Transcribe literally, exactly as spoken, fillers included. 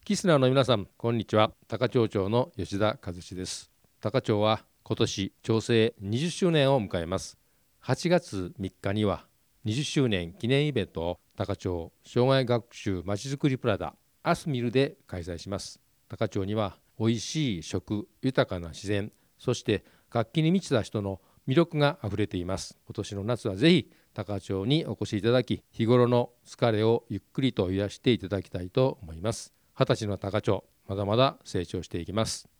キスナーの皆さん、こんにちは。高町長の吉田和志です。高町は今年町政にじゅっしゅうねんを迎えます。はちがつみっかにはにじゅっしゅうねん記念イベントを高町障害学習まちづくりプラザアスミルで開催します。高町にはおいしい食、豊かな自然、そして活気に満ちた人の魅力があふれています。今年の夏はぜひ高町にお越しいただき、日頃の疲れをゆっくりと癒していただきたいと思います。はたちの高町、まだまだ成長していきます。